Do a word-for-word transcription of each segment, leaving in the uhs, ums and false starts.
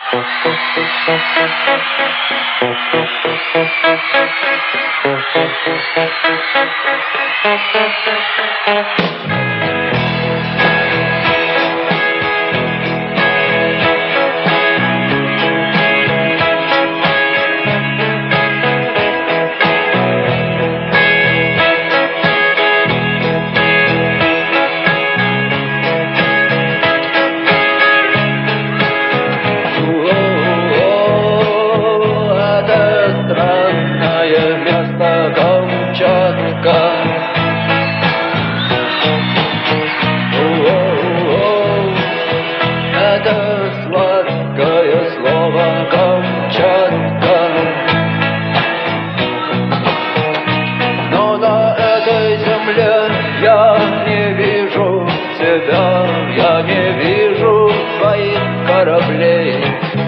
Я не вижу тебя, я не вижу твоих кораблей.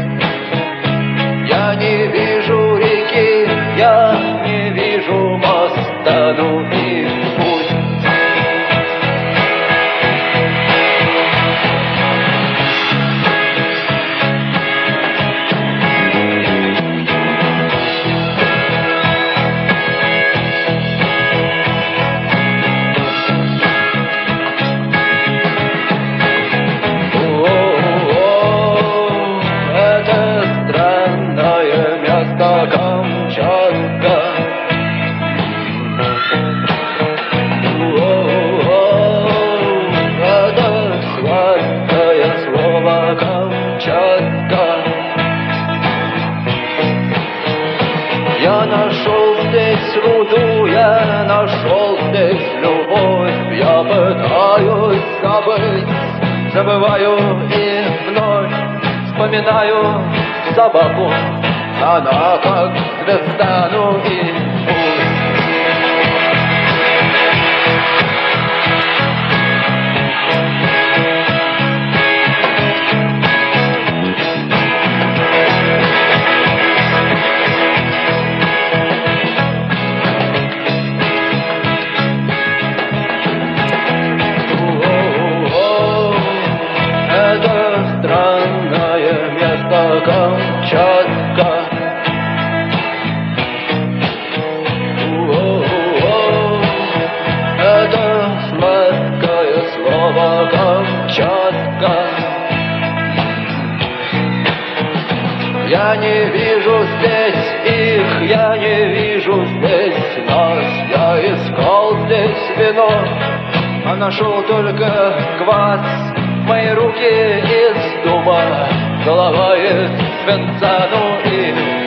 Я не вижу реки, я не вижу моста, ну и пусть. Камчатка. Это сладкое слово Камчатка. Я нашел здесь руду, я нашел здесь любовь. Я пытаюсь забыть, забываю и вновь вспоминаю собаку. Она как звезда, ну и пусть. Это странное место Камчатка. Камчатка. Я не вижу здесь их, я не вижу здесь нас. Я искал здесь вино, а нашел только квас. Мои руки из дуба, голова из свинца, ну и